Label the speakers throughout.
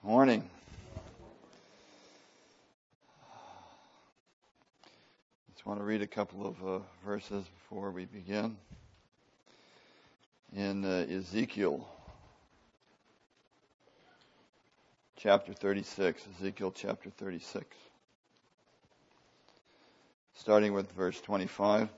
Speaker 1: Morning. Just want to read a couple of verses before we begin. In Ezekiel chapter 36, Ezekiel chapter 36, starting with verse 25.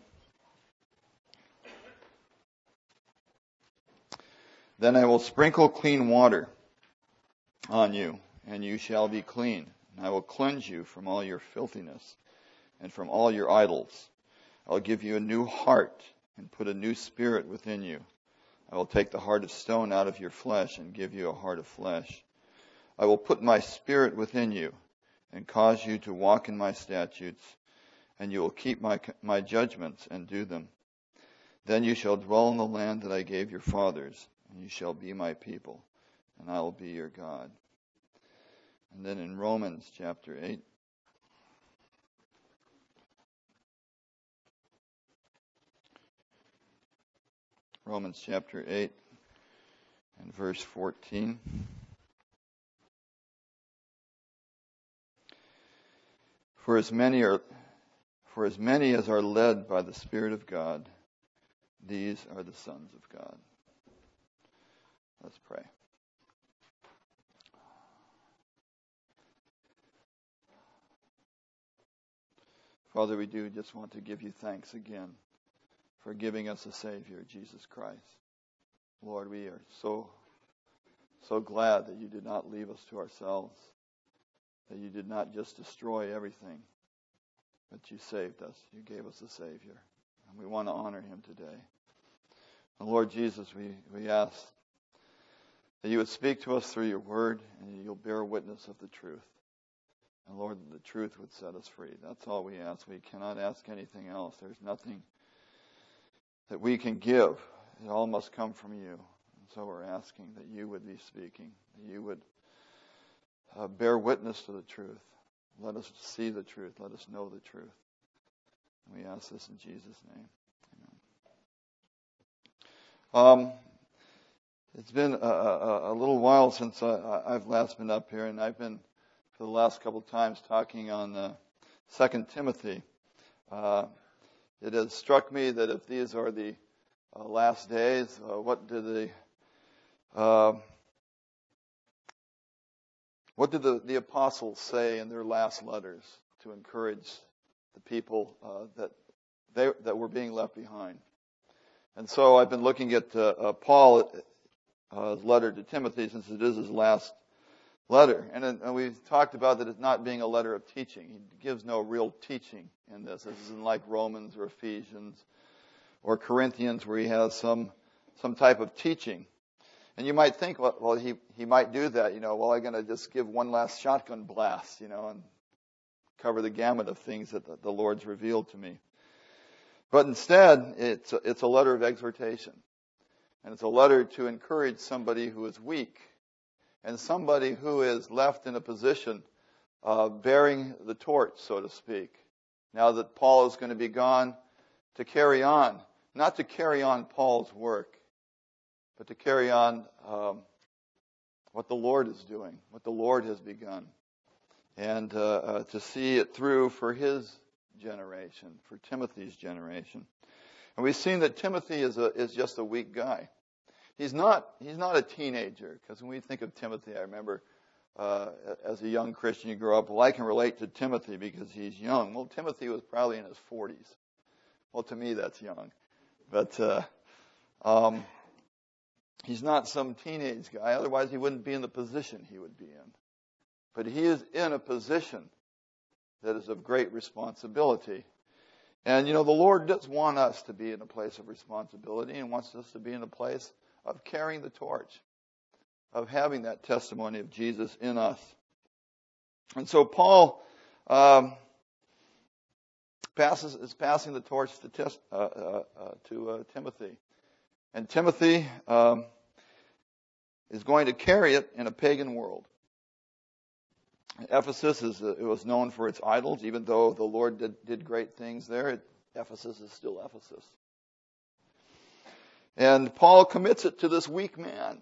Speaker 1: Then I will sprinkle clean water on you, and you shall be clean. And I will cleanse you from all your filthiness and from all your idols. I will give you a new heart and put a new spirit within you. I will take the heart of stone out of your flesh and give you a heart of flesh. I will put my spirit within you and cause you to walk in my statutes, and you will keep my judgments and do them. Then you shall dwell in the land that I gave your fathers, and you shall be my people, and I will be your God. And then in Romans chapter 8, Romans chapter 8 and verse 14. For as many as are led by the Spirit of God, these are the sons of God. Let's pray. Father, we do just want to give you thanks again for giving us a Savior, Jesus Christ. Lord, we are so glad that you did not leave us to ourselves, that you did not just destroy everything, but you saved us. You gave us a Savior, and we want to honor him today. And Lord Jesus, we ask that you would speak to us through your word, and you'll bear witness of the truth. And Lord, the truth would set us free. That's all we ask. We cannot ask anything else. There's nothing that we can give. It all must come from you. And so we're asking that you would be speaking, that you would bear witness to the truth. Let us see the truth. Let us know the truth. And we ask this in Jesus' name. Amen. It's been a little while since I've last been up here, and I've been for the last couple of times talking on 2 Timothy. It has struck me that if these are the last days, what did the apostles say in their last letters to encourage the people that were being left behind? And so I've been looking at Paul's letter to Timothy, since it is his last letter. And we've talked about that it's not being a letter of teaching. He gives no real teaching in this. This isn't like Romans or Ephesians or Corinthians, where he has some type of teaching. And you might think, well, he might do that. I'm going to just give one last shotgun blast, and cover the gamut of things that the Lord's revealed to me. But instead, it's a letter of exhortation. And it's a letter to encourage somebody who is weak, and somebody who is left in a position of bearing the torch, so to speak. Now that Paul is going to be gone, to carry on, not to carry on Paul's work, but to carry on what the Lord is doing, what the Lord has begun, and to see it through for his generation, for Timothy's generation. And we've seen that Timothy is just a weak guy. He's not a teenager, because when we think of Timothy, I remember as a young Christian, you grow up, well, I can relate to Timothy because he's young. Well, Timothy was probably in his 40s. Well, to me, that's young. But he's not some teenage guy. Otherwise, he wouldn't be in the position he would be in. But he is in a position that is of great responsibility. And, the Lord does want us to be in a place of responsibility, and wants us to be in a place of carrying the torch, of having that testimony of Jesus in us. And so Paul is passing the torch to Timothy. And Timothy is going to carry it in a pagan world. Ephesus it was known for its idols. Even though the Lord did great things there, Ephesus is still Ephesus. And Paul commits it to this weak man.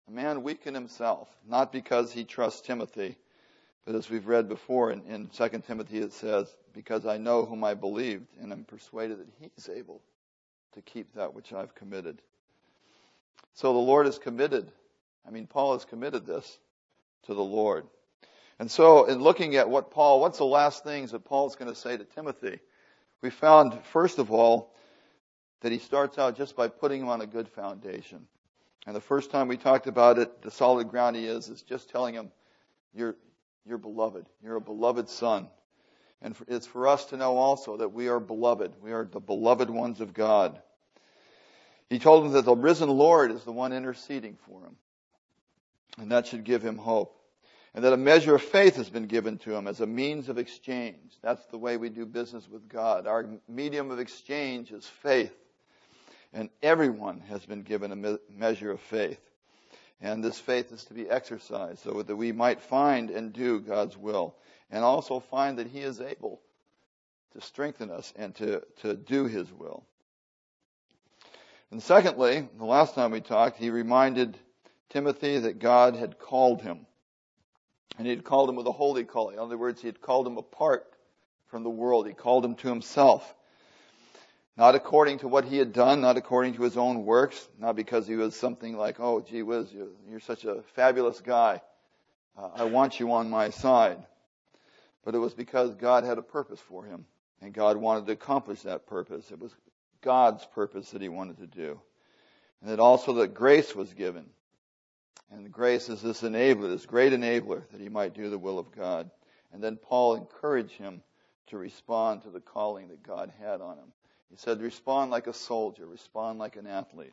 Speaker 1: A man weak in himself, not because he trusts Timothy, but as we've read before in 2 Timothy it says, because I know whom I believed, and am persuaded that he's able to keep that which I've committed. So the Lord is committed. Paul has committed this to the Lord. And so in looking at what's the last things that Paul's going to say to Timothy, we found, first of all, that he starts out just by putting him on a good foundation. And the first time we talked about it, the solid ground he is just telling him, you're beloved. You're a beloved son. And it's for us to know also that we are beloved. We are the beloved ones of God. He told him that the risen Lord is the one interceding for him. And that should give him hope. And that a measure of faith has been given to him as a means of exchange. That's the way we do business with God. Our medium of exchange is faith. And everyone has been given a measure of faith. And this faith is to be exercised so that we might find and do God's will. And also find that he is able to strengthen us and to do his will. And secondly, the last time we talked, he reminded Timothy that God had called him. And he had called him with a holy calling. In other words, he had called him apart from the world. He called him to himself. Not according to what he had done, not according to his own works, not because he was something like, oh, gee whiz, you're such a fabulous guy. I want you on my side. But it was because God had a purpose for him, and God wanted to accomplish that purpose. It was God's purpose that he wanted to do. And that also that grace was given. And grace is this enabler, this great enabler, that he might do the will of God. And then Paul encouraged him to respond to the calling that God had on him. He said, respond like a soldier, respond like an athlete.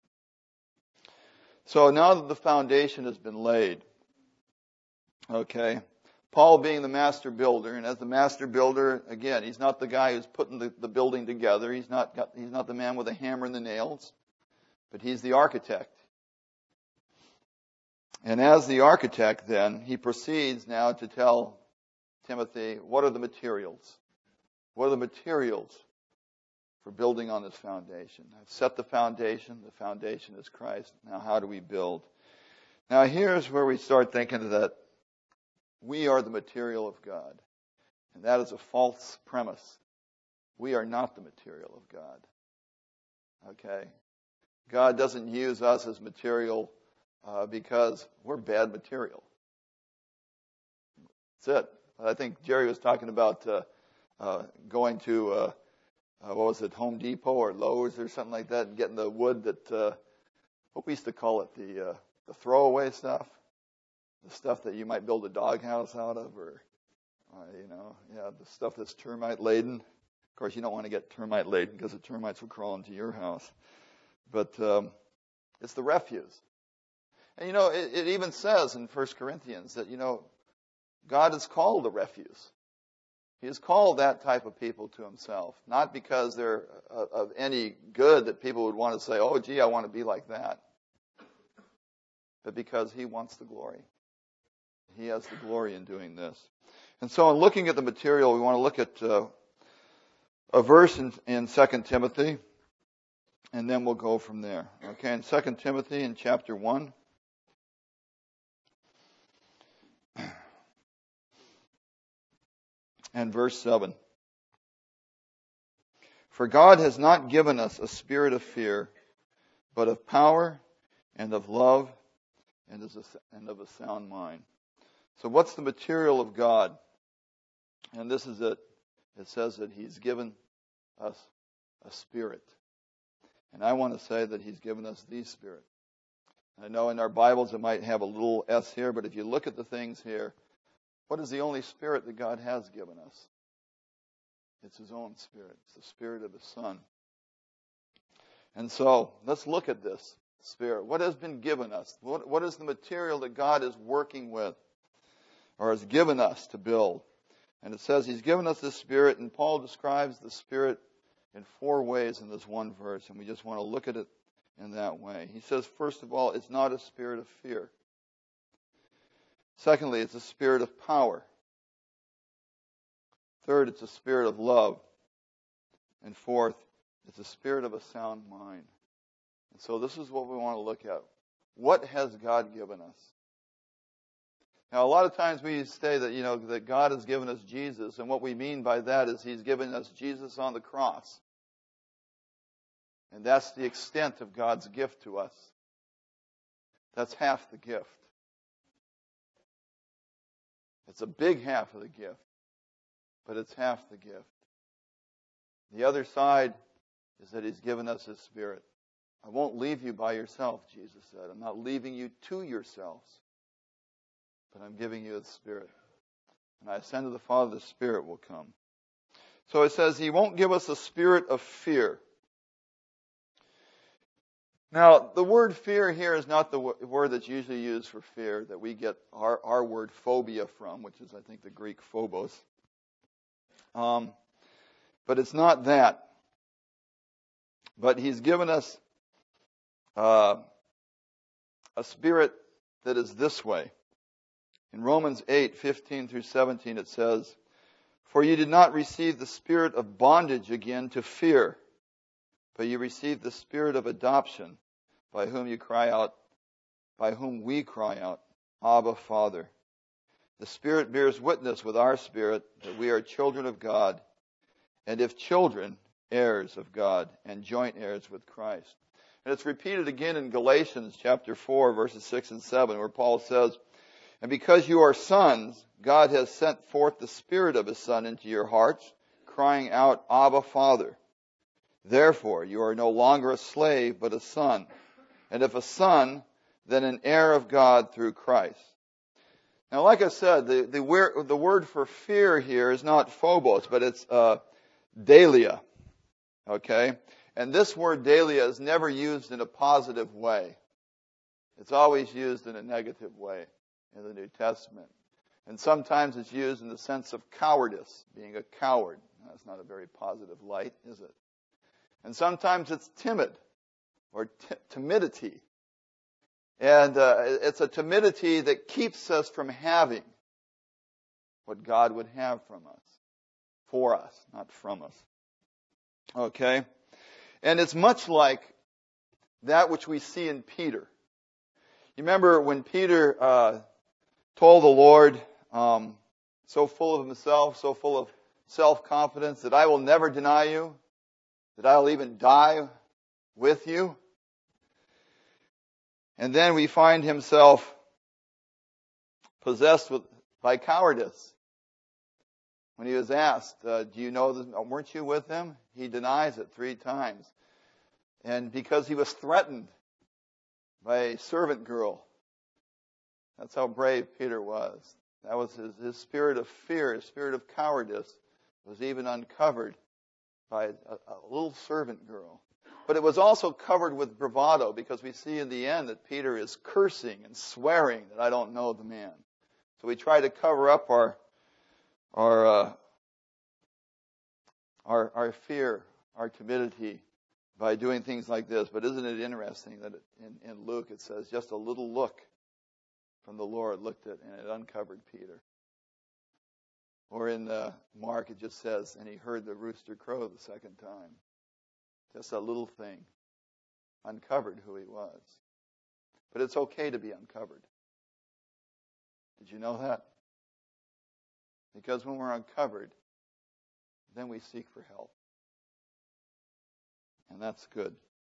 Speaker 1: So now that the foundation has been laid, Paul being the master builder, and as the master builder, again, he's not the guy who's putting the building together. He's not the man with a hammer and the nails, but he's the architect. And as the architect, then, he proceeds now to tell Timothy, what are the materials? What are the materials for building on this foundation? I've set the foundation. The foundation is Christ. Now how do we build? Now here's where we start thinking that we are the material of God. And that is a false premise. We are not the material of God. God doesn't use us as material because we're bad material. That's it. I think Jerry was talking about going to Home Depot or Lowe's or something like that, and getting the wood that what we used to call it, the throwaway stuff, the stuff that you might build a doghouse out of, or the stuff that's termite laden. Of course, you don't want to get termite laden because the termites will crawl into your house. But it's the refuse. And it even says in 1 Corinthians that God is called the refuse. He has called that type of people to himself, not because they're of any good that people would want to say, oh, gee, I want to be like that, but because he wants the glory. He has the glory in doing this. And so in looking at the material, we want to look at a verse in 2 Timothy, and then we'll go from there. In 2 Timothy in chapter 1. And verse 7. For God has not given us a spirit of fear, but of power and of love and of a sound mind. So what's the material of God? And this is it. It says that he's given us a spirit. And I want to say that he's given us the Spirit. I know in our Bibles it might have a little s here, but if you look at the things here, what is the only Spirit that God has given us? It's his own Spirit. It's the Spirit of his Son. And so let's look at this Spirit. What has been given us? What is the material that God is working with or has given us to build? And it says he's given us this Spirit, and Paul describes the Spirit in 4 ways in this one verse, and we just want to look at it in that way. He says, first of all, it's not a spirit of fear. Secondly, it's a spirit of power. Third, it's a spirit of love. And fourth, it's a spirit of a sound mind. And so this is what we want to look at. What has God given us? Now, a lot of times we say that, that God has given us Jesus, and what we mean by that is He's given us Jesus on the cross. And that's the extent of God's gift to us. That's half the gift. It's a big half of the gift, but it's half the gift. The other side is that He's given us His Spirit. I won't leave you by yourself, Jesus said. I'm not leaving you to yourselves, but I'm giving you the Spirit. And I ascend to the Father, the Spirit will come. So it says He won't give us a spirit of fear. Now, the word fear here is not the word that's usually used for fear, that we get our word phobia from, which is, I think, the Greek phobos. But it's not that. But He's given us a spirit that is this way. In Romans 8:15 through 17 it says, "For you did not receive the spirit of bondage again to fear, but you received the spirit of adoption, by whom we cry out, Abba, Father. The Spirit bears witness with our spirit that we are children of God, and if children, heirs of God, and joint heirs with Christ." And it's repeated again in Galatians chapter 4, verses 6 and 7, where Paul says, "And because you are sons, God has sent forth the Spirit of His Son into your hearts, crying out, Abba, Father. Therefore, you are no longer a slave, but a son. And if a son, then an heir of God through Christ." Now, like I said, the word for fear here is not phobos, but it's dalia. Okay? And this word dalia is never used in a positive way. It's always used in a negative way in the New Testament. And sometimes it's used in the sense of cowardice, being a coward. That's not a very positive light, is it? And sometimes it's timid, or timidity. And it's a timidity that keeps us from having what God would have from us. For us, not from us. Okay? And it's much like that which we see in Peter. You remember when Peter told the Lord, so full of himself, so full of self-confidence, that I will never deny you, that I will even die with you. And then we find himself possessed by cowardice. When he was asked, do you know this? Weren't you with him? He denies it 3 times. And because he was threatened by a servant girl. That's how brave Peter was. That was his spirit of fear, his spirit of cowardice was even uncovered by a little servant girl. But it was also covered with bravado, because we see in the end that Peter is cursing and swearing that I don't know the man. So we try to cover up our fear, our timidity by doing things like this. But isn't it interesting that in Luke it says just a little look from the Lord looked at and it uncovered Peter. Or in Mark it just says, and he heard the rooster crow the second time. Just a little thing uncovered who he was. But it's okay to be uncovered. Did you know that? Because when we're uncovered, then we seek for help. And that's good.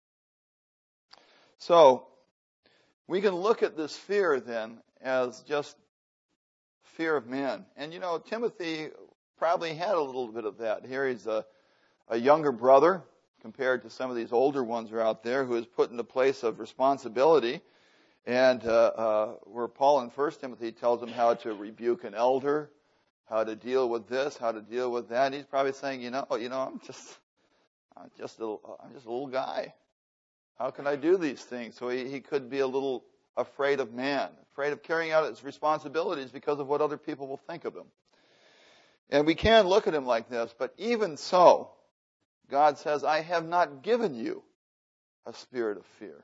Speaker 1: So, we can look at this fear then as just fear of men. And Timothy probably had a little bit of that. Here he's a younger brother compared to some of these older ones who are out there, who is put in a place of responsibility. And where Paul in 1 Timothy tells him how to rebuke an elder, how to deal with this, how to deal with that. And he's probably saying, I'm just a little guy. How can I do these things? So he could be a little afraid of man, afraid of carrying out his responsibilities because of what other people will think of him. And we can look at him like this, but even so, God says, I have not given you a spirit of fear.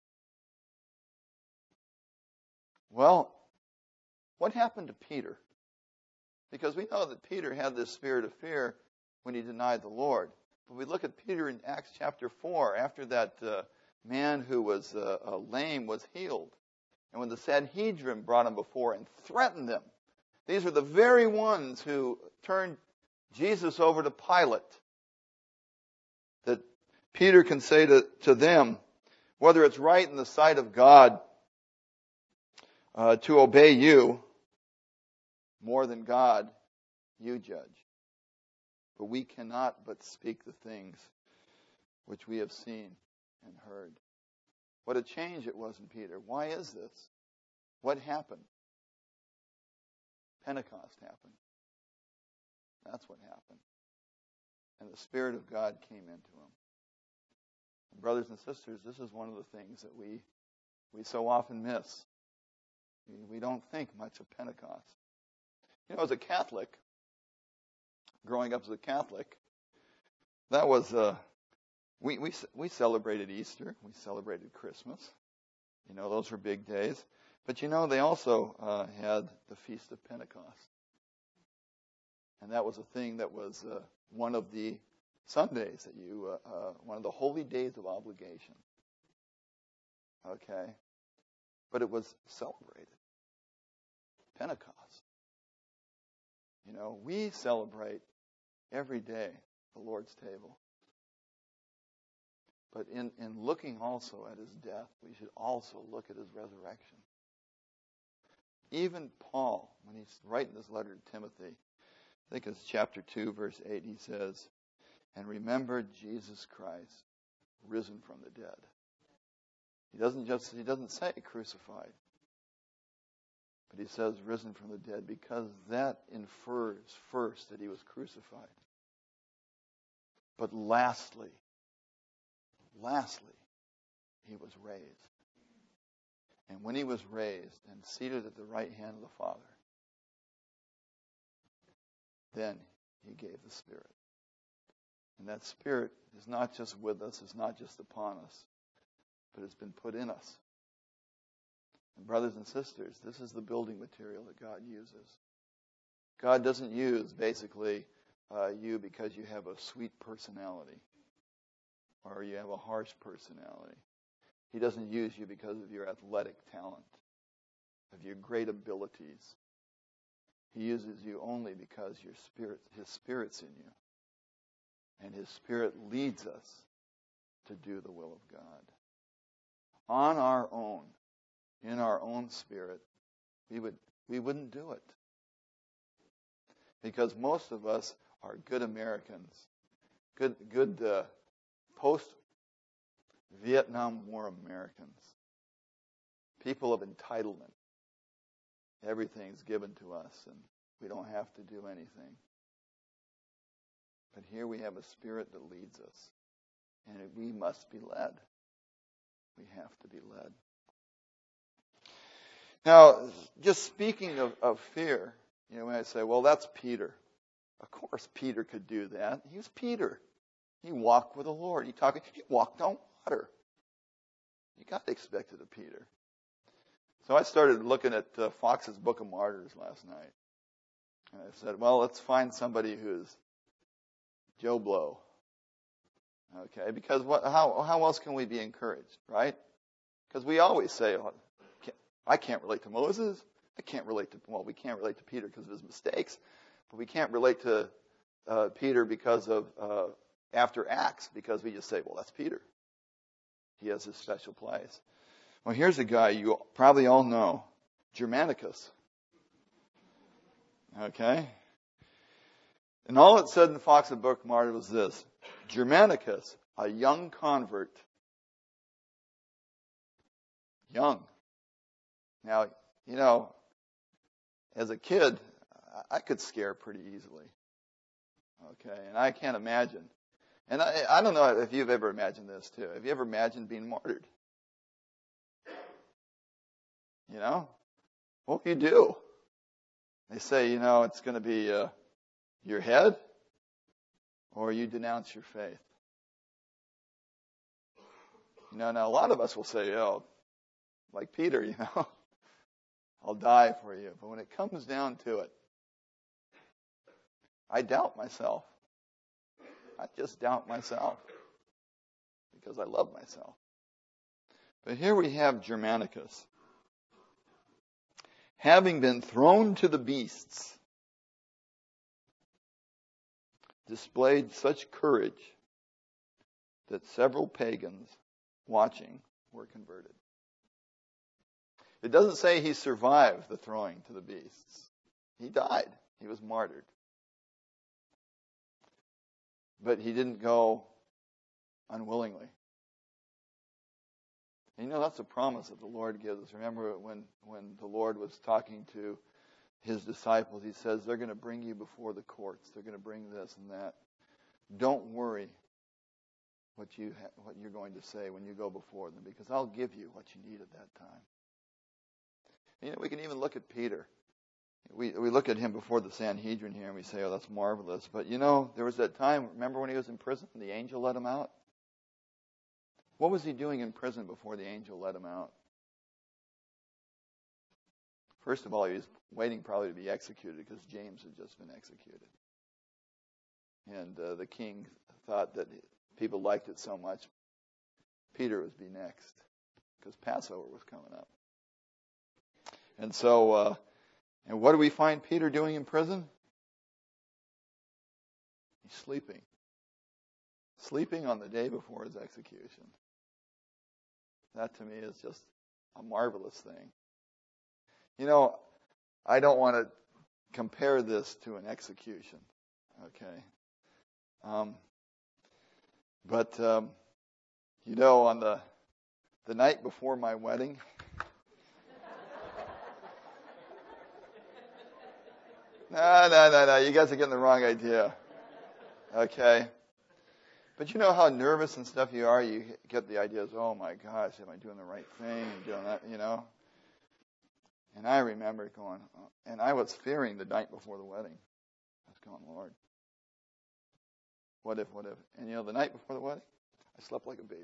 Speaker 1: Well, what happened to Peter? Because we know that Peter had this spirit of fear when he denied the Lord. But we look at Peter in Acts chapter 4, after that man who was lame was healed. And when the Sanhedrin brought him before and threatened him, these are the very ones who turned Jesus over to Pilate, that Peter can say to them, whether it's right in the sight of God to obey you more than God, you judge. But we cannot but speak the things which we have seen and heard. What a change it was in Peter. Why is this? What happened? Pentecost happened. That's what happened. And the Spirit of God came into him. And brothers and sisters, this is one of the things that we so often miss. We don't think much of Pentecost. You know, as a Catholic, growing up as a Catholic, that was we celebrated Easter, we celebrated Christmas. You know, those were big days. But you know, they also had the Feast of Pentecost, and that was a thing that was one of the Sundays that one of the holy days of obligation. Okay, but it was celebrated. Pentecost. You know, we celebrate every day the Lord's table. But in looking also at his death, we should also look at his resurrection. Even Paul, when he's writing this letter to Timothy, I think it's chapter 2, verse 8, he says, and remember Jesus Christ, risen from the dead. He doesn't say crucified. But he says risen from the dead because that infers first that he was crucified. But lastly, he was raised. And when he was raised and seated at the right hand of the Father, then he gave the Spirit. And that Spirit is not just with us, it's not just upon us, but it's been put in us. And brothers and sisters, this is the building material that God uses. God doesn't use, basically, you because you have a sweet personality or you have a harsh personality. He doesn't use you because of your athletic talent, of your great abilities. He uses you only because His Spirit's in you. And His Spirit leads us to do the will of God. On our own, in our own spirit, we wouldn't do it. Because most of us are good Americans, good post-Vietnam War Americans, people of entitlement. Everything's given to us, and we don't have to do anything. But here we have a Spirit that leads us, and we must be led. We have to be led. Now, just speaking of fear, you know, when I say, well, that's Peter. Of course Peter could do that. He was Peter. He walked with the Lord. He walked on water. You got to expect it of Peter. So I started looking at Fox's Book of Martyrs last night. And I said, well, let's find somebody who's Joe Blow. Okay, because how else can we be encouraged, right? Because we always say, oh, I can't relate to Moses. We can't relate to Peter because of his mistakes. But we can't relate to Peter because of after Acts, because we just say, well, that's Peter. He has his special place. Well, here's a guy you probably all know, Germanicus. Okay? And all it said in the Fox's Book of Martyrs was this: Germanicus, a young convert. Young. Now, you know, as a kid, I could scare pretty easily. Okay, and I can't imagine. And I don't know if you've ever imagined this too. Have you ever imagined being martyred? You know? What do you do? They say, you know, it's going to be your head or you denounce your faith. You know, now a lot of us will say, oh, like Peter, you know, I'll die for you. But when it comes down to it, I doubt myself. I just doubt myself because I love myself. But here we have Germanicus. Having been thrown to the beasts, displayed such courage that several pagans watching were converted. It doesn't say he survived the throwing to the beasts. He died. He was martyred. But he didn't go unwillingly. And that's a promise that the Lord gives us. Remember when the Lord was talking to his disciples, he says, they're going to bring you before the courts. They're going to bring this and that. Don't worry what you're going to say when you go before them, because I'll give you what you need at that time. We can even look at Peter. We look at him before the Sanhedrin here and we say, oh, that's marvelous. But there was that time, remember when he was in prison and the angel let him out? What was he doing in prison before the angel let him out? First of all, he was waiting probably to be executed because James had just been executed. And the king thought that people liked it so much, Peter would be next because Passover was coming up. And so, and what do we find Peter doing in prison? He's sleeping. Sleeping on the day before his execution. That to me is just a marvelous thing. I don't want to compare this to an execution, okay? But on the night before my wedding, No, you guys are getting the wrong idea. Okay? But you know how nervous and stuff you are? You get the ideas, oh my gosh, am I doing the right thing? Doing that, And I remember going, and I was fearing the night before the wedding. I was going, Lord, what if? And the night before the wedding, I slept like a baby.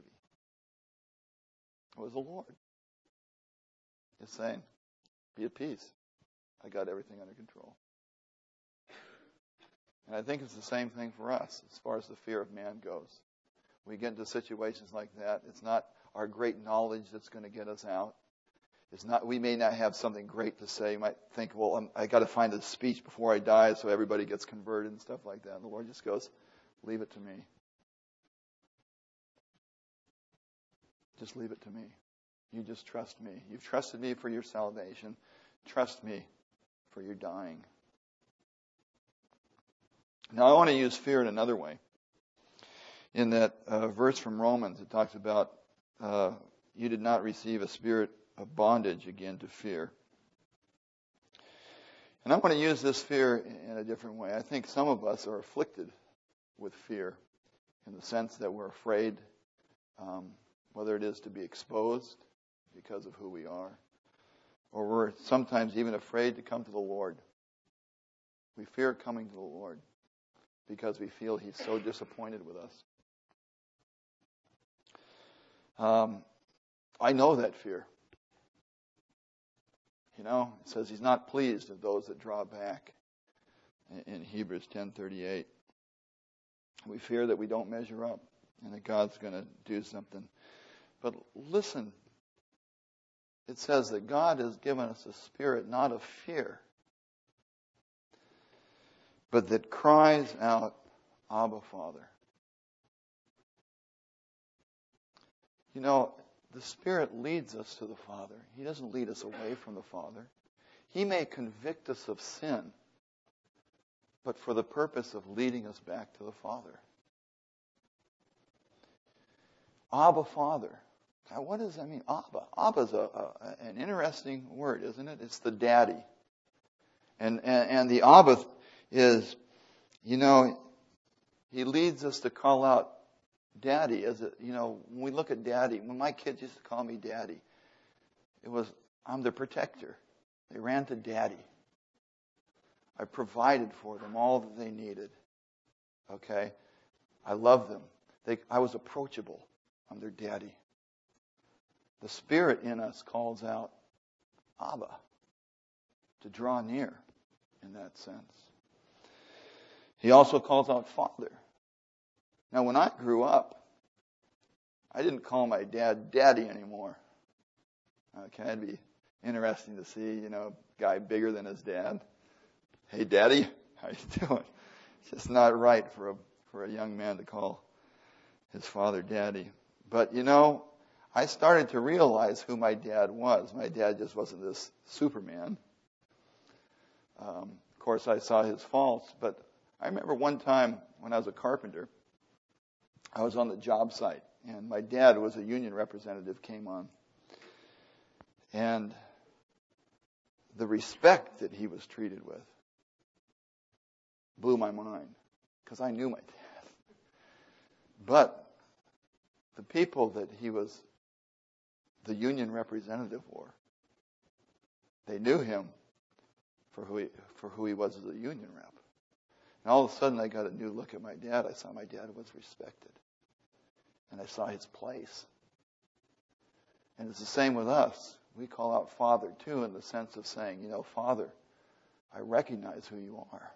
Speaker 1: It was the Lord. Just saying, be at peace. I got everything under control. And I think it's the same thing for us as far as the fear of man goes. We get into situations like that. It's not our great knowledge that's going to get us out. We may not have something great to say. You might think, well, I got to find a speech before I die so everybody gets converted and stuff like that. And the Lord just goes, leave it to me. Just leave it to me. You just trust me. You've trusted me for your salvation. Trust me for your dying. Now, I want to use fear in another way. In that verse from Romans, it talks about you did not receive a spirit of bondage again to fear. And I want to use this fear in a different way. I think some of us are afflicted with fear in the sense that we're afraid, whether it is to be exposed because of who we are, or we're sometimes even afraid to come to the Lord. We fear coming to the Lord because we feel He's so disappointed with us. I know that fear. It says He's not pleased with those that draw back in Hebrews 10:38. We fear that we don't measure up and that God's going to do something. But listen, it says that God has given us a spirit not of fear, but that cries out, Abba, Father. The Spirit leads us to the Father. He doesn't lead us away from the Father. He may convict us of sin, but for the purpose of leading us back to the Father. Abba, Father. Now, what does that mean? Abba. Abba is an interesting word, isn't it? It's the daddy. And the Abba is, He leads us to call out Daddy. When we look at Daddy, when my kids used to call me Daddy, it was, I'm their protector. They ran to Daddy. I provided for them all that they needed. Okay? I love them. I was approachable. I'm their Daddy. The Spirit in us calls out Abba, to draw near in that sense. He also calls out Father. Now, when I grew up, I didn't call my dad Daddy anymore. Okay, it'd be interesting to see, a guy bigger than his dad. Hey, Daddy, how you doing? It's just not right for a young man to call his father Daddy. But, I started to realize who my dad was. My dad just wasn't this Superman. Of course, I saw his faults, but I remember one time when I was a carpenter, I was on the job site, and my dad was a union representative, came on. And the respect that he was treated with blew my mind, because I knew my dad. But the people that he was the union representative for, they knew him for who he was as a union rep. And all of a sudden I got a new look at my dad. I saw my dad was respected. And I saw his place. And it's the same with us. We call out Father too, in the sense of saying, Father, I recognize who you are.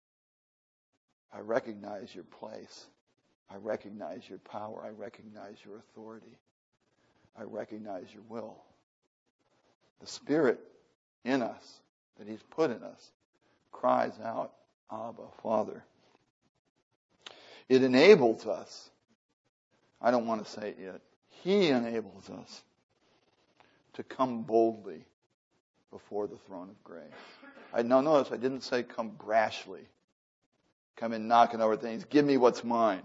Speaker 1: I recognize your place. I recognize your power. I recognize your authority. I recognize your will. The Spirit in us, that He's put in us, cries out, Abba, Father. It enables us. I don't want to say it yet. He enables us to come boldly before the throne of grace. Notice I didn't say come brashly. Come in knocking over things. Give me what's mine.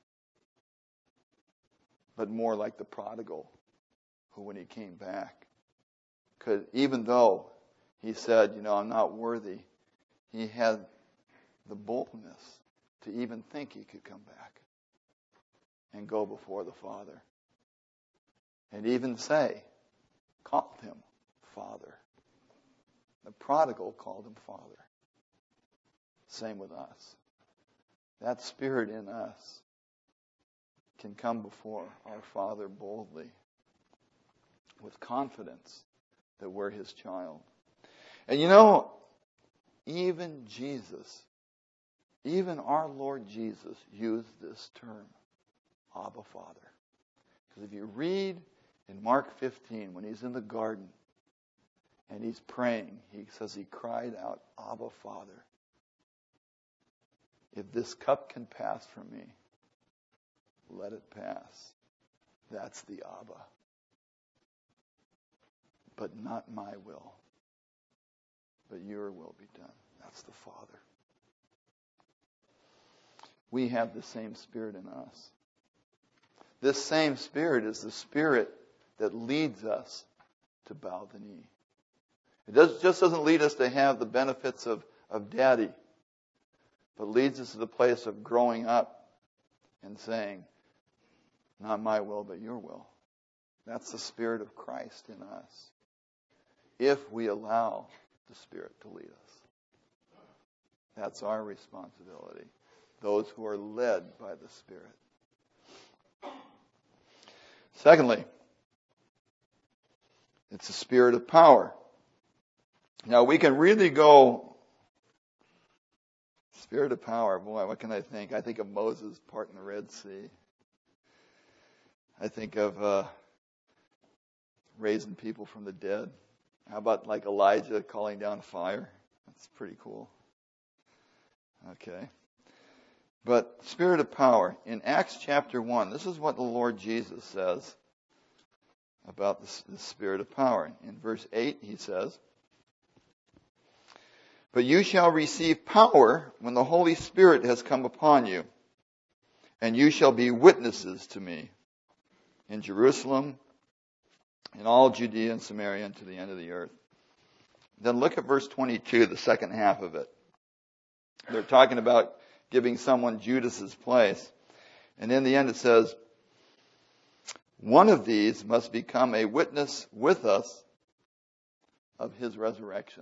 Speaker 1: But more like the prodigal, who when he came back, could, even though he said, I'm not worthy, he had the boldness to even think he could come back and go before the Father. And even called him Father. The prodigal called him Father. Same with us. That Spirit in us can come before our Father boldly with confidence that we're His child. And even Jesus, even our Lord Jesus used this term, Abba, Father. Because if you read in Mark 15, when He's in the garden and He's praying, He says He cried out, Abba, Father. If this cup can pass from me, let it pass. That's the Abba. But not my will, but your will be done. That's the Father. We have the same Spirit in us. This same Spirit is the Spirit that leads us to bow the knee. It just doesn't lead us to have the benefits of Daddy, but leads us to the place of growing up and saying, not my will, but your will. That's the Spirit of Christ in us, if we allow the Spirit to lead us. That's our responsibility, those who are led by the Spirit. Secondly, it's the Spirit of power. Now we can really go, Spirit of power, boy, what can I think? I think of Moses parting the Red Sea. I think of raising people from the dead. How about like Elijah calling down fire? That's pretty cool. Okay. But Spirit of power. In Acts chapter 1, this is what the Lord Jesus says about the Spirit of power. In verse 8, He says, but you shall receive power when the Holy Spirit has come upon you, and you shall be witnesses to me in Jerusalem, in all Judea and Samaria, and to the end of the earth. Then look at verse 22, the second half of it. They're talking about giving someone Judas's place. And in the end it says, one of these must become a witness with us of His resurrection.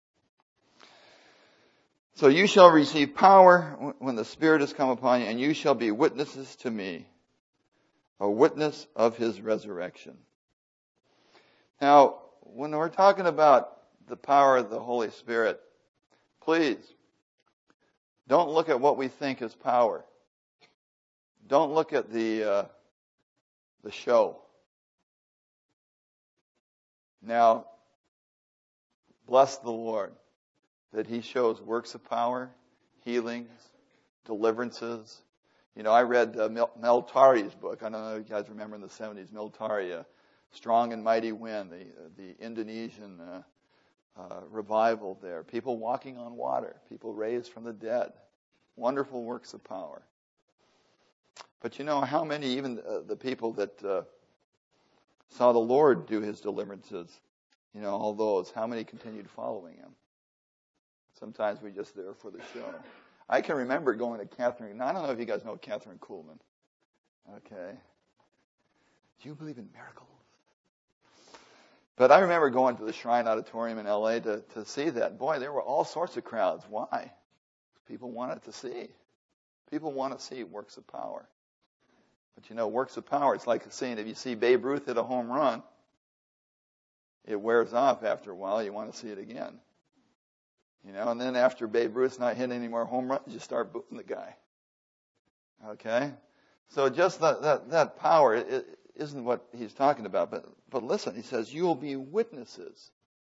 Speaker 1: So you shall receive power when the Spirit has come upon you, and you shall be witnesses to me, a witness of His resurrection. Now, when we're talking about the power of the Holy Spirit, please, don't look at what we think is power. Don't look at the show. Now, bless the Lord that he shows works of power, healings, deliverances. You know, I read Mel Tari's book. I don't know if you guys remember in the 70s, Mel Tari, Strong and Mighty Wind, the Indonesian revival there. People walking on water, people raised from the dead. Wonderful works of power. But you know, how many, even the people that saw the Lord do his deliverances, you know, all those, how many continued following him? Sometimes we're just there for the show. I can remember going to Catherine. Now, I don't know if you guys know Catherine Kuhlman. Okay. Do you believe in miracles? But I remember going to the Shrine Auditorium in L.A. to see that. Boy, there were all sorts of crowds. Why? People wanted to see. People want to see works of power. But you know, works of power, it's like saying if you see Babe Ruth hit a home run, it wears off after a while. You want to see it again. You know, and then after Babe Ruth's not hitting any more home runs, you start booing the guy. Okay? So just that power it isn't what he's talking about. But listen, he says, you will be witnesses.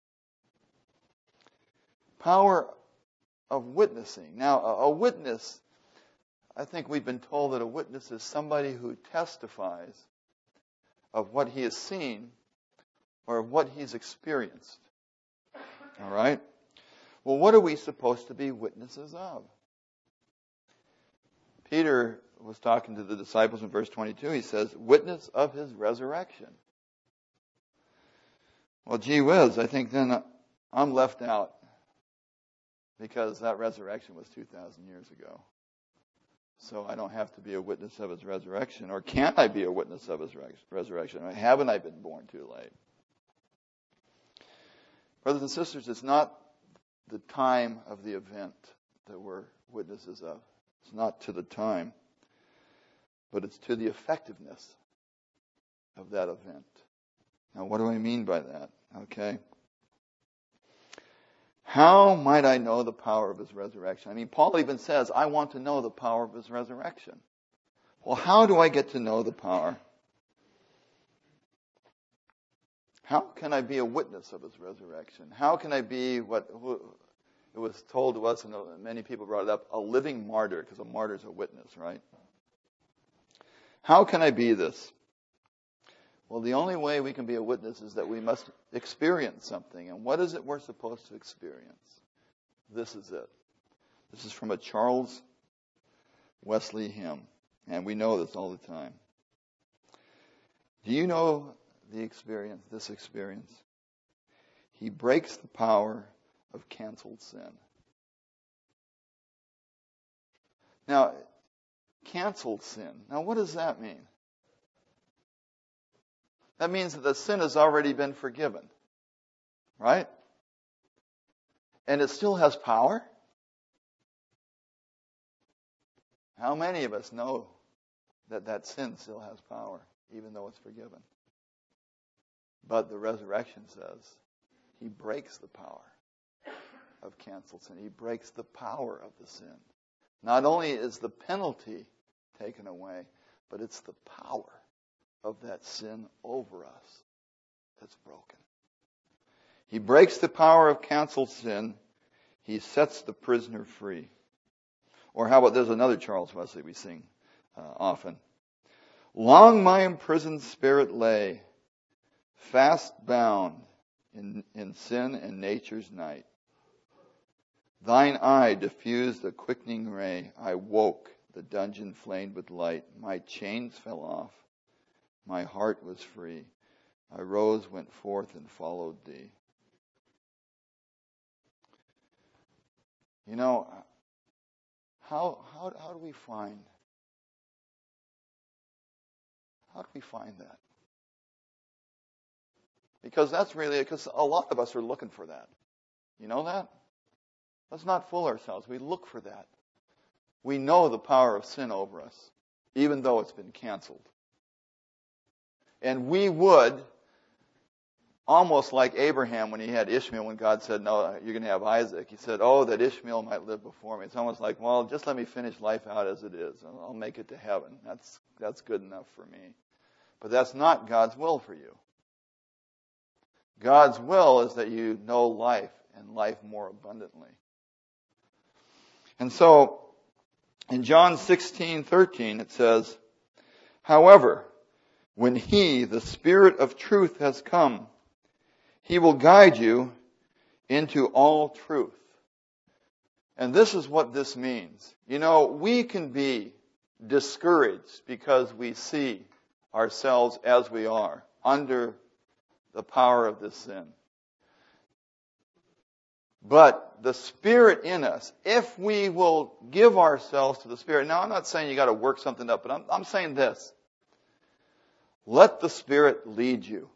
Speaker 1: Power of witnessing. Now, a witness, I think we've been told that a witness is somebody who testifies of what he has seen or of what he's experienced. All right? Well, what are we supposed to be witnesses of? Peter was talking to the disciples in verse 22. He says, witness of his resurrection. Well, gee whiz, I think then I'm left out because that resurrection was 2,000 years ago. So I don't have to be a witness of his resurrection. Or can I be a witness of his resurrection? Or haven't I been born too late? Brothers and sisters, it's not the time of the event that we're witnesses of. It's not to the time, but it's to the effectiveness of that event. Now, what do I mean by that? Okay. How might I know the power of his resurrection? I mean, Paul even says, I want to know the power of his resurrection. Well, how do I get to know the power? How can I be a witness of his resurrection? How can I be what it was told to us, and many people brought it up, a living martyr, because a martyr is a witness, right? How can I be this? Well, the only way we can be a witness is that we must experience something. And what is it we're supposed to experience? This is it. This is from a Charles Wesley hymn, and we know this all the time. Do you know the experience, this experience? He breaks the power of canceled sin. Now, canceled sin. Now, what does that mean? That means that the sin has already been forgiven. Right? And it still has power? How many of us know that sin still has power, even though it's forgiven? But the resurrection says he breaks the power of canceled sin. He breaks the power of the sin. Not only is the penalty taken away, but it's the power of that sin over us that's broken. He breaks the power of canceled sin. He sets the prisoner free. Or how about, there's another Charles Wesley we sing often. Long my imprisoned spirit lay, fast bound in sin and nature's night. Thine eye diffused a quickening ray. I woke, the dungeon flamed with light. My chains fell off. My heart was free. I rose, went forth, and followed thee. You know, how do we find that? Because that's really, because a lot of us are looking for that. You know that? Let's not fool ourselves. We look for that. We know the power of sin over us, even though it's been canceled. And we would, almost like Abraham when he had Ishmael, when God said, no, you're going to have Isaac. He said, oh, that Ishmael might live before me. It's almost like, well, just let me finish life out as it is. I'll make it to heaven. That's good enough for me. But that's not God's will for you. God's will is that you know life and life more abundantly. And so, in John 16:13 it says, however, when He, the Spirit of truth, has come, He will guide you into all truth. And this is what this means. You know, we can be discouraged because we see ourselves as we are, under the power of this sin. But the Spirit in us, if we will give ourselves to the Spirit. Now, I'm not saying you got to work something up, but I'm saying this. Let the Spirit lead you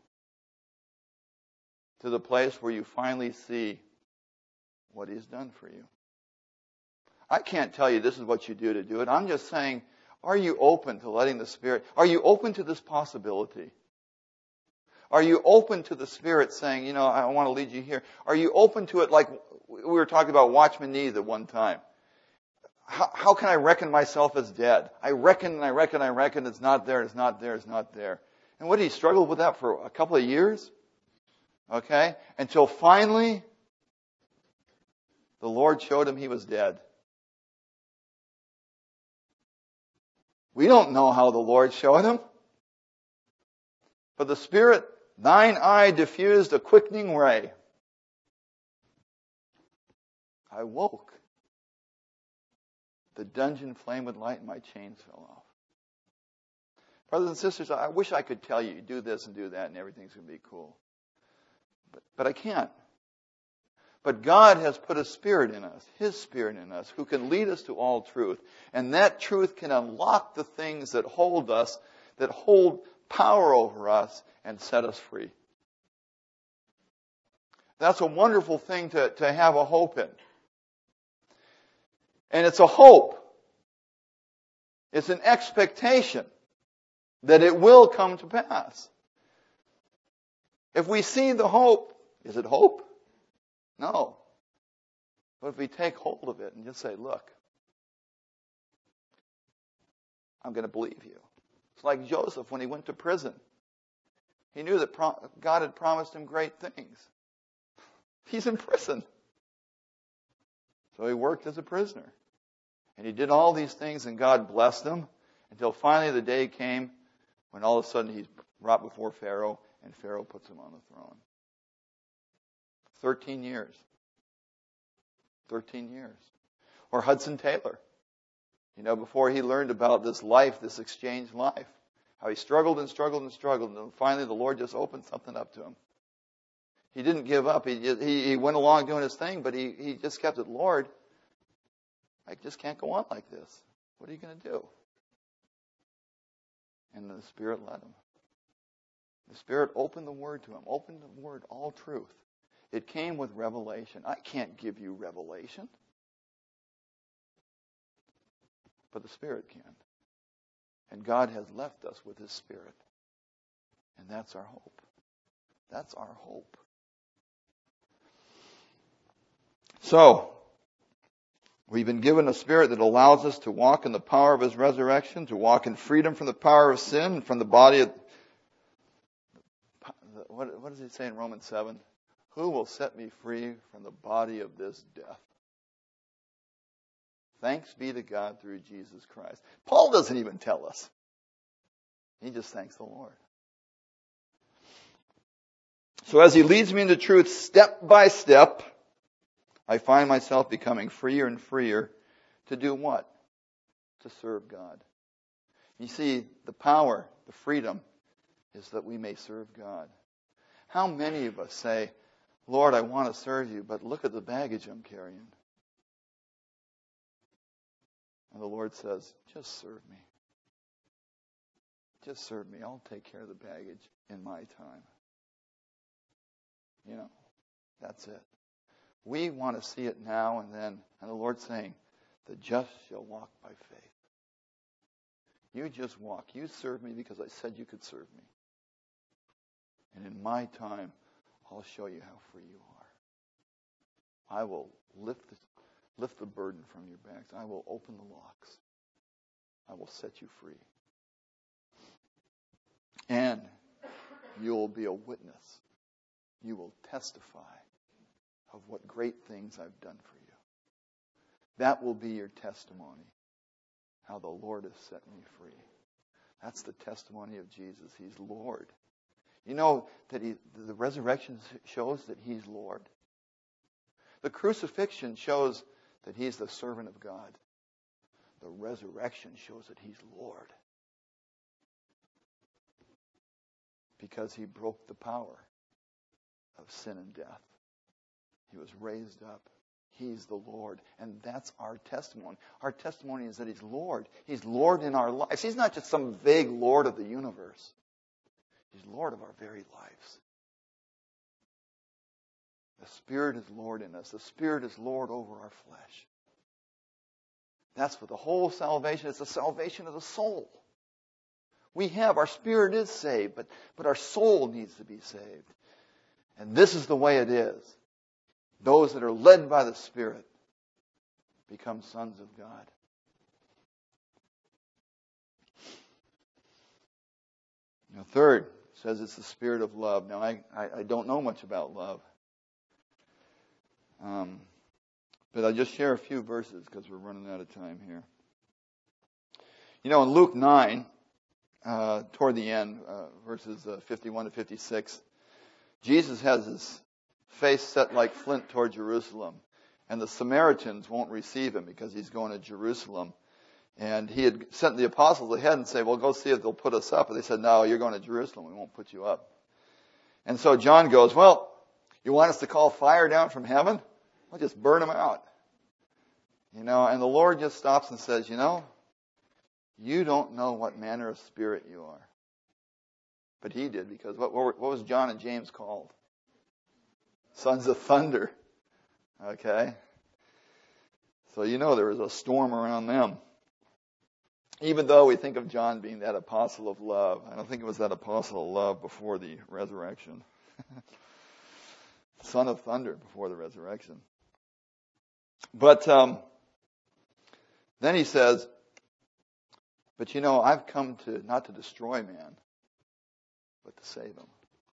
Speaker 1: to the place where you finally see what He's done for you. I can't tell you this is what you do to do it. I'm just saying, are you open to letting the Spirit, are you open to this possibility? Are you open to the Spirit saying, you know, I want to lead you here? Are you open to it like we were talking about Watchman Nee at one time? How can I reckon myself as dead? I reckon, it's not there, it's not there, it's not there. And what, he struggled with that for a couple of years? Okay? Until finally, the Lord showed him he was dead. We don't know how the Lord showed him. But the Spirit, thine eye diffused a quickening ray. I woke. The dungeon flamed with light and my chains fell off. Brothers and sisters, I wish I could tell you, do this and do that and everything's going to be cool. But I can't. But God has put a Spirit in us, His Spirit in us, who can lead us to all truth. And that truth can unlock the things that hold us, that hold power over us, and set us free. That's a wonderful thing to have a hope in. And it's a hope. It's an expectation that it will come to pass. If we see the hope, is it hope? No. But if we take hold of it and just say, look, I'm going to believe you. It's like Joseph when he went to prison. He knew that God had promised him great things. He's in prison. So he worked as a prisoner. And he did all these things and God blessed him until finally the day came when all of a sudden he's brought before Pharaoh and Pharaoh puts him on the throne. 13 years. 13 years. Or Hudson Taylor. You know, before he learned about this life, this exchange life, how he struggled and struggled and struggled, and finally the Lord just opened something up to him. He didn't give up. He went along doing his thing, but he just kept it, Lord, I just can't go on like this. What are you going to do? And the Spirit led him. The Spirit opened the Word to him, opened the Word, all truth. It came with revelation. I can't give you revelation. But the Spirit can. And God has left us with His Spirit. And that's our hope. That's our hope. So, we've been given a Spirit that allows us to walk in the power of His resurrection, to walk in freedom from the power of sin, and from the body of... What does He say in Romans 7? Who will set me free from the body of this death? Thanks be to God through Jesus Christ. Paul doesn't even tell us. He just thanks the Lord. So as He leads me into truth step by step, I find myself becoming freer and freer to do what? To serve God. You see, the power, the freedom, is that we may serve God. How many of us say, Lord, I want to serve you, but look at the baggage I'm carrying. And the Lord says, just serve me. Just serve me. I'll take care of the baggage in my time. You know, that's it. We want to see it now and then. And the Lord's saying, the just shall walk by faith. You just walk. You serve me because I said you could serve me. And in my time, I'll show you how free you are. I will lift the burden from your backs. I will open the locks. I will set you free. And you'll be a witness you will testify of what great things I've done for you. That will be your testimony, how the Lord has set me free. That's the testimony of Jesus. He's Lord. You know that the resurrection shows that He's Lord. The crucifixion shows that He's the servant of God. The resurrection shows that He's Lord. Because He broke the power of sin and death. He was raised up. He's the Lord. And that's our testimony. Our testimony is that He's Lord. He's Lord in our lives. He's not just some vague Lord of the universe. He's Lord of our very lives. The Spirit is Lord in us. The Spirit is Lord over our flesh. That's what the whole salvation is. The salvation of the soul. Our spirit is saved, but our soul needs to be saved. And this is the way it is. Those that are led by the Spirit become sons of God. Now, third, it says it's the spirit of love. Now, I don't know much about love. But I'll just share a few verses because we're running out of time here. You know, in Luke 9, toward the end, verses 51 to 56, Jesus has his face set like flint toward Jerusalem. And the Samaritans won't receive him because he's going to Jerusalem. And he had sent the apostles ahead and say, well, go see if they'll put us up. And they said, no, you're going to Jerusalem. We won't put you up. And so John goes, well, you want us to call fire down from heaven? We'll just burn them out. You know, and the Lord just stops and says, you know, you don't know what manner of spirit you are. But he did, because what was John and James called? Sons of thunder. Okay? So you know there was a storm around them. Even though we think of John being that apostle of love, I don't think it was that apostle of love before the resurrection. Son of thunder before the resurrection. But then he says, but you know, I've come to not to destroy man, but to save him.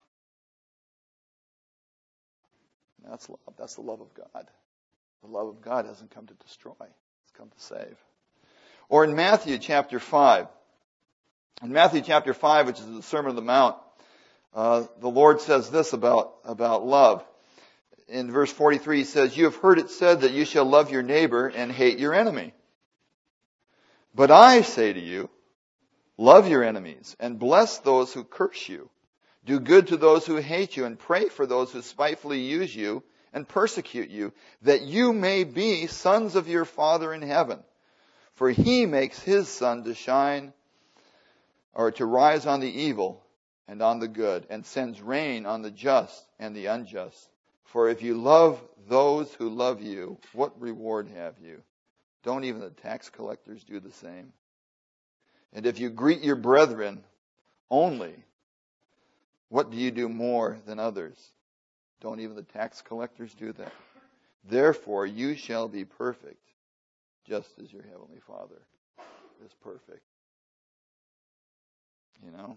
Speaker 1: And that's love. That's the love of God. The love of God hasn't come to destroy. It's come to save. Or in Matthew chapter 5. In Matthew chapter 5, which is the Sermon on the Mount, the Lord says this about love. In verse 43, he says, you have heard it said that you shall love your neighbor and hate your enemy. But I say to you, love your enemies and bless those who curse you. Do good to those who hate you and pray for those who spitefully use you and persecute you, that you may be sons of your Father in heaven. For He makes His sun to shine, or to rise on the evil and on the good, and sends rain on the just and the unjust. For if you love those who love you, what reward have you? Don't even the tax collectors do the same? And if you greet your brethren only, what do you do more than others? Don't even the tax collectors do that? Therefore you shall be perfect, just as your heavenly Father is perfect. You know?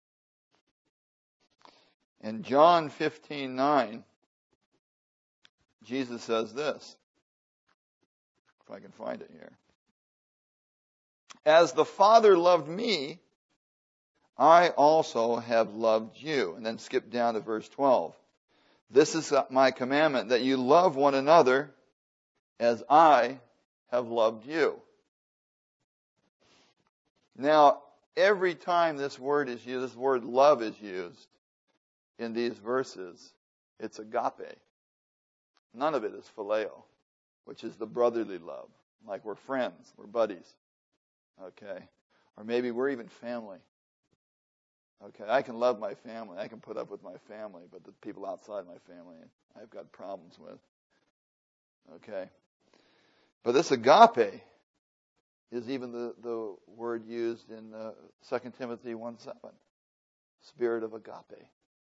Speaker 1: In John 15:9, Jesus says this, if I can find it here. As the Father loved me, I also have loved you. And then skip down to verse 12. This is my commandment, that you love one another as I have loved you. Now, every time this word is used, this word love is used in these verses, it's agape. None of it is phileo, which is the brotherly love. Like we're friends, we're buddies. Okay? Or maybe we're even family. Okay, I can love my family. I can put up with my family, but the people outside my family, I've got problems with. Okay? But this agape is even the word used in 2 Timothy 1:7. Spirit of agape.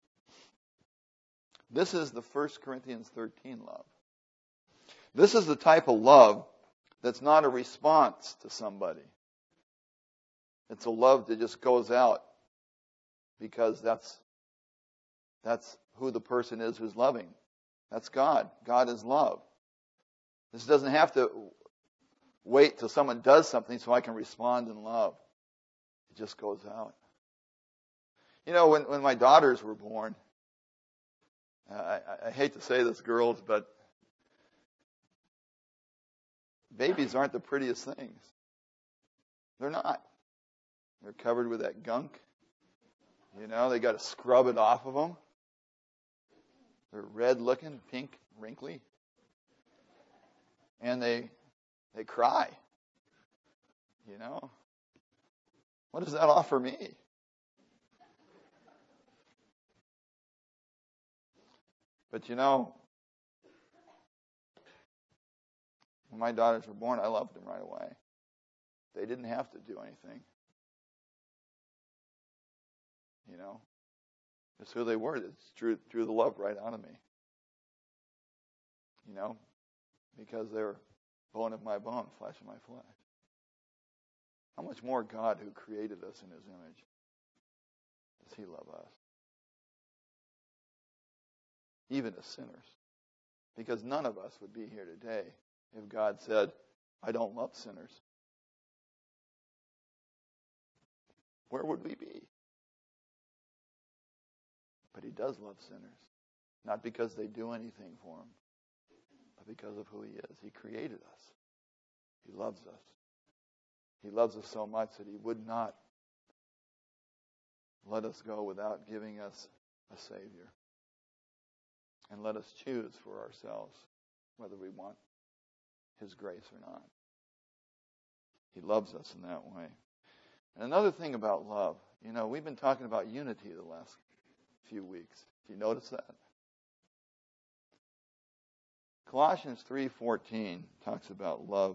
Speaker 1: This is the 1 Corinthians 13 love. This is the type of love that's not a response to somebody. It's a love that just goes out because that's who the person is who's loving. That's God. God is love. This doesn't have to wait till someone does something so I can respond in love. It just goes out. You know, when my daughters were born, I hate to say this, girls, but babies aren't the prettiest things. They're not. They're covered with that gunk. You know, they got to scrub it off of them. They're red looking, pink, wrinkly. And they cry. You know? What does that offer me? But you know, when my daughters were born, I loved them right away. They didn't have to do anything. You know, it's who they were. It drew the love right out of me. You know, because they were bone of my bone, flesh of my flesh. How much more God, who created us in His image, does He love us? Even as sinners. Because none of us would be here today if God said, I don't love sinners. Where would we be? But He does love sinners. Not because they do anything for Him, but because of who He is. He created us. He loves us. He loves us so much that He would not let us go without giving us a Savior. And let us choose for ourselves whether we want His grace or not. He loves us in that way. And another thing about love, you know, we've been talking about unity the last few weeks. Do you notice that? Colossians 3:14 talks about love.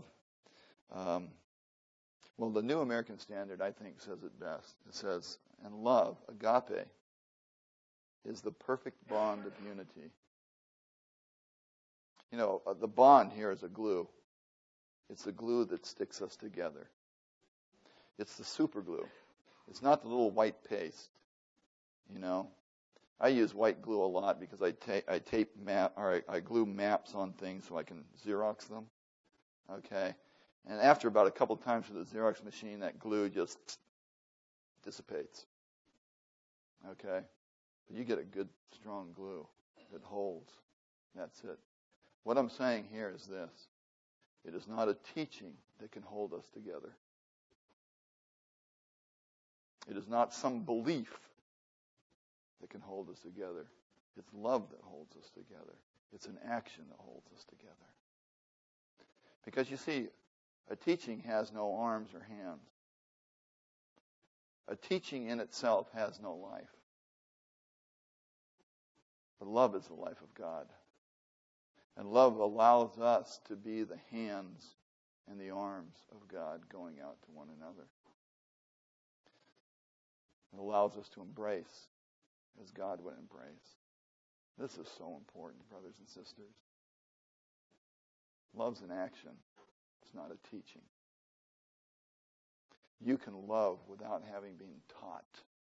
Speaker 1: Well, the New American Standard, I think, says it best. It says, and love, agape, is the perfect bond of unity. You know, the bond here is a glue. It's the glue that sticks us together. It's the super glue. It's not the little white paste. You know, I use white glue a lot because I glue maps on things so I can Xerox them. Okay, and after about a couple times with the Xerox machine, that glue just dissipates. Okay, but you get a good strong glue that holds. That's it. What I'm saying here is this. It is not a teaching that can hold us together. It is not some belief that can hold us together. It's love that holds us together. It's an action that holds us together. Because you see, a teaching has no arms or hands. A teaching in itself has no life. But love is the life of God. And love allows us to be the hands and the arms of God going out to one another. It allows us to embrace as God would embrace. This is so important, brothers and sisters. Love's an action. It's not a teaching. You can love without having been taught.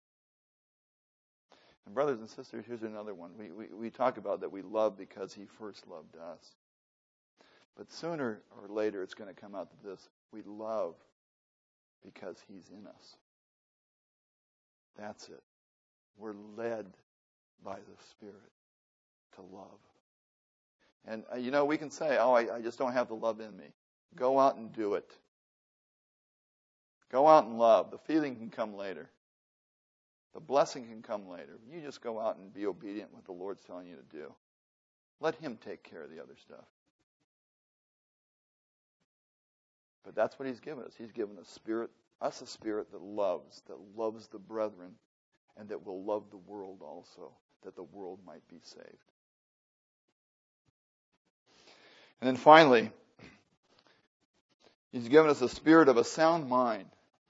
Speaker 1: And brothers and sisters, here's another one. We talk about that we love because He first loved us. But sooner or later it's going to come out to this. We love because He's in us. That's it. We're led by the Spirit to love. And, you know, we can say, I just don't have the love in me. Go out and do it. Go out and love. The feeling can come later. The blessing can come later. You just go out and be obedient with what the Lord's telling you to do. Let Him take care of the other stuff. But that's what He's given us. He's given us a spirit that loves the brethren, and that will love the world also, that the world might be saved. And then finally, He's given us a spirit of a sound mind.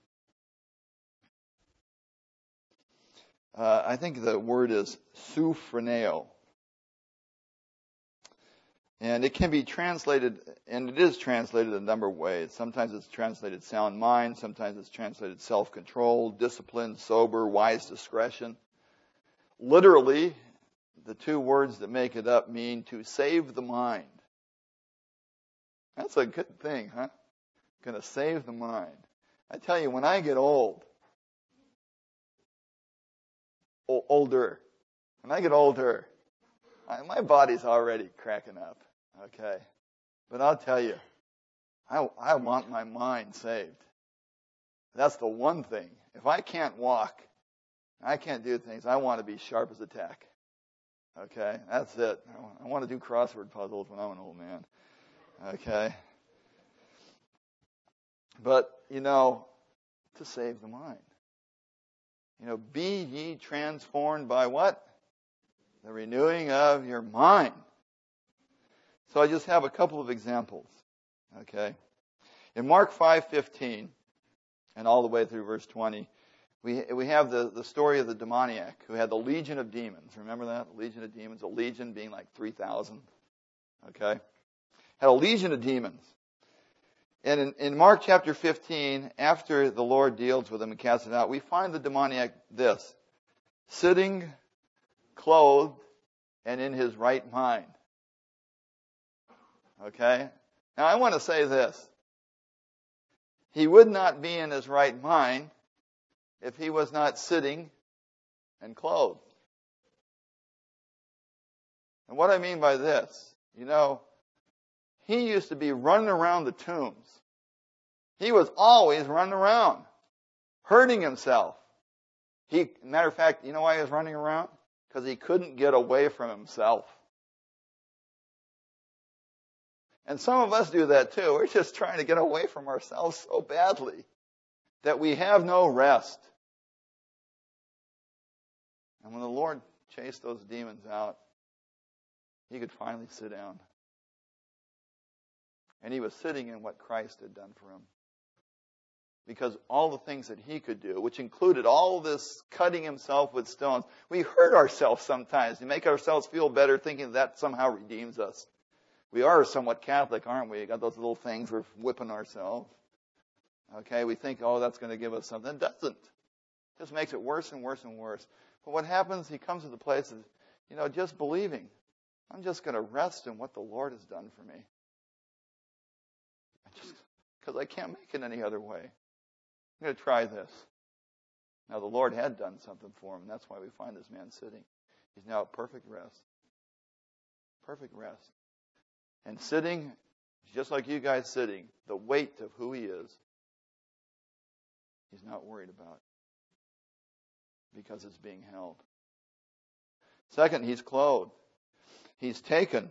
Speaker 1: I think the word is sophroneo. And it can be translated, and it is translated a number of ways. Sometimes it's translated sound mind. Sometimes it's translated self-control, discipline, sober, wise discretion. Literally, the two words that make it up mean to save the mind. That's a good thing, huh? Going to save the mind. I tell you, when I get older, when I get older, my body's already cracking up, okay? But I'll tell you, I want my mind saved. That's the one thing. If I can't walk, I can't do things, I want to be sharp as a tack. Okay? That's it. I want to do crossword puzzles when I'm an old man. Okay? But, to save the mind. Be ye transformed by what? The renewing of your mind. So I just have a couple of examples. Okay? In Mark 5:15, and all the way through verse 20, we have the story of the demoniac who had the legion of demons. Remember that? The legion of demons. A legion being like 3,000. Okay? Had a legion of demons. And in Mark chapter 15, after the Lord deals with him and casts it out, we find the demoniac sitting, clothed, and in his right mind. Okay? Now I want to say this. He would not be in his right mind if he was not sitting and clothed. And what I mean by this, he used to be running around the tombs. He was always running around, hurting himself. Matter of fact, you know why he was running around? Because he couldn't get away from himself. And some of us do that too. We're just trying to get away from ourselves so badly that we have no rest. And when the Lord chased those demons out, he could finally sit down. And he was sitting in what Christ had done for him. Because all the things that he could do, which included all this cutting himself with stones, we hurt ourselves sometimes to make ourselves feel better, thinking that somehow redeems us. We are somewhat Catholic, aren't we? We got those little things we're whipping ourselves. Okay, we think, that's going to give us something. It doesn't. It just makes it worse and worse and worse. But what happens, he comes to the place of, just believing. I'm just going to rest in what the Lord has done for me. Because I can't make it any other way. I'm going to try this. Now, the Lord had done something for him, and that's why we find this man sitting. He's now at perfect rest. Perfect rest. And sitting, just like you guys sitting, the weight of who he is, he's not worried about because it's being held. Second, he's clothed. He's taken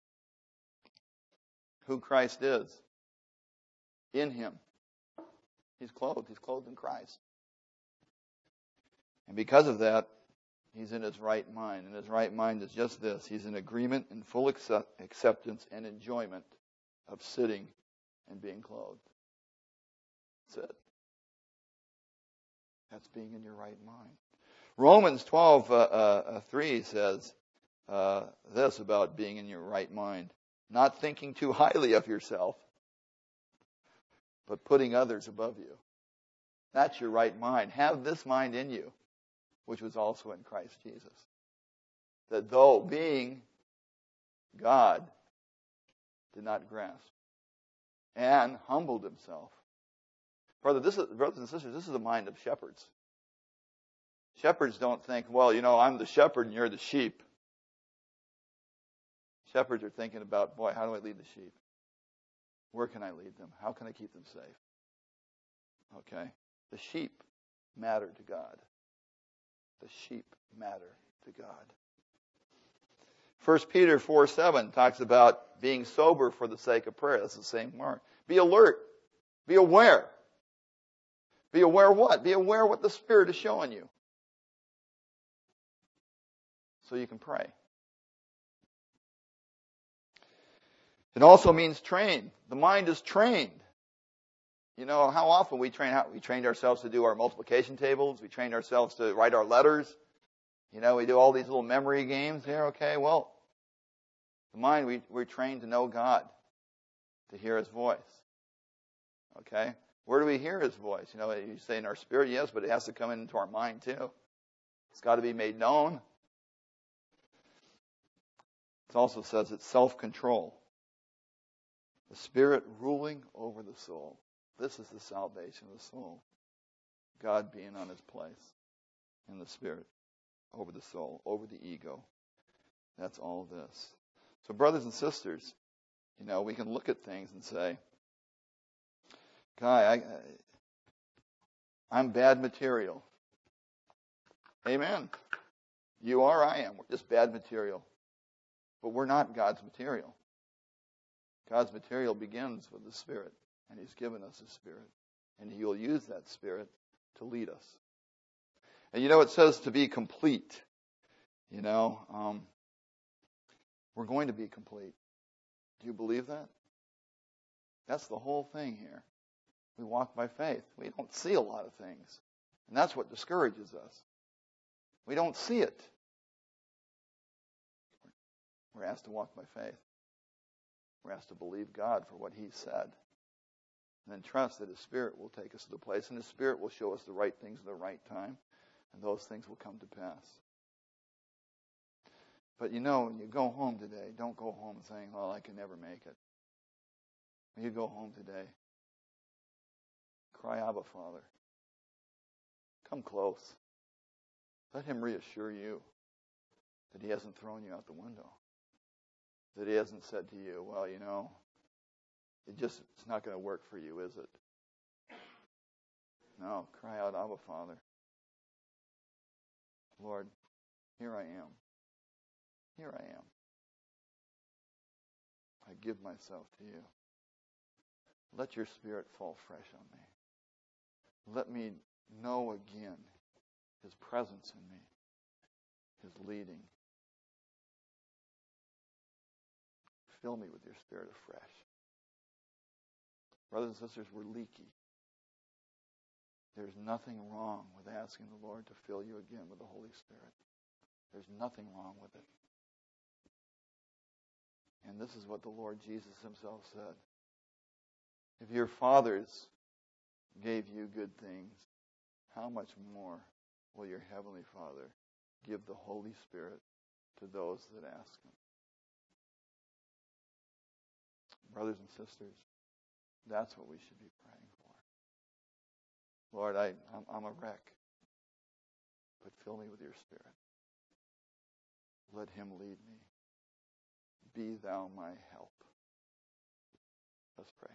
Speaker 1: who Christ is in him. He's clothed. He's clothed in Christ. And because of that, he's in his right mind. And his right mind is just this. He's in agreement and full acceptance and enjoyment of sitting and being clothed. That's it. That's being in your right mind. Romans 12:3 says this about being in your right mind. Not thinking too highly of yourself, but putting others above you. That's your right mind. Have this mind in you, which was also in Christ Jesus. That though being God, did not grasp and humbled himself. Brothers and sisters, this is the mind of shepherds. Shepherds don't think, I'm the shepherd and you're the sheep. Shepherds are thinking about, how do I lead the sheep? Where can I lead them? How can I keep them safe? Okay? The sheep matter to God. The sheep matter to God. 1 Peter 4:7 talks about being sober for the sake of prayer. That's the same mark. Be alert. Be aware. Be aware of what? Be aware of what the Spirit is showing you. So you can pray. It also means trained. The mind is trained. How often we trained ourselves to do our multiplication tables. We trained ourselves to write our letters. We do all these little memory games here. Okay, well, the mind, we're trained to know God, to hear his voice. Okay? Where do we hear his voice? You say in our spirit, yes, but it has to come into our mind too. It's got to be made known. It also says it's self-control. The Spirit ruling over the soul. This is the salvation of the soul. God being on his place in the Spirit over the soul, over the ego. That's all this. So brothers and sisters, we can look at things and say, Guy, I'm bad material. Amen. You are, I am. We're just bad material. But we're not God's material. God's material begins with the Spirit, and he's given us his Spirit. And he will use that Spirit to lead us. And it says to be complete. We're going to be complete. Do you believe that? That's the whole thing here. We walk by faith. We don't see a lot of things. And that's what discourages us. We don't see it. We're asked to walk by faith. We're asked to believe God for what he said. And then trust that his Spirit will take us to the place, and his Spirit will show us the right things at the right time, and those things will come to pass. But when you go home today, don't go home saying, well, I can never make it. When you go home today, cry, Abba, Father. Come close. Let him reassure you that he hasn't thrown you out the window. That he hasn't said to you, well, it's not going to work for you, is it? No, cry out, Abba, Father. Lord, here I am. Here I am. I give myself to you. Let your Spirit fall fresh on me. Let me know again his presence in me, his leading. Fill me with your Spirit afresh. Brothers and sisters, we're leaky. There's nothing wrong with asking the Lord to fill you again with the Holy Spirit. There's nothing wrong with it. And this is what the Lord Jesus himself said. If your fathers gave you good things, how much more will your Heavenly Father give the Holy Spirit to those that ask him? Brothers and sisters, that's what we should be praying for. Lord, I'm a wreck, but fill me with your Spirit. Let him lead me. Be thou my help. Let's pray.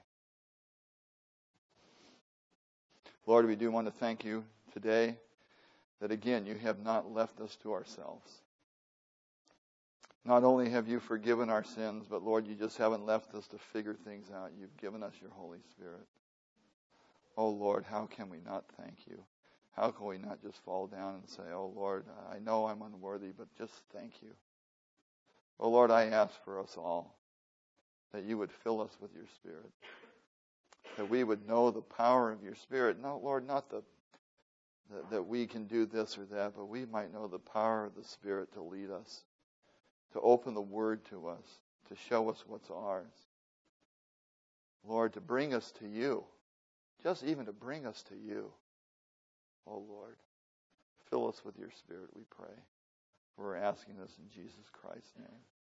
Speaker 1: Lord, we do want to thank you today that again you have not left us to ourselves. Not only have you forgiven our sins, but Lord, you just haven't left us to figure things out. You've given us your Holy Spirit. Oh Lord, how can we not thank you? How can we not just fall down and say, oh Lord, I know I'm unworthy, but just thank you. Oh Lord, I ask for us all that you would fill us with your Spirit. That we would know the power of your Spirit. No, Lord, not that we can do this or that, but we might know the power of the Spirit to lead us, to open the Word to us, to show us what's ours. Lord, to bring us to you, just even to bring us to you. Oh Lord, fill us with your Spirit, we pray. We're asking this in Jesus Christ's name.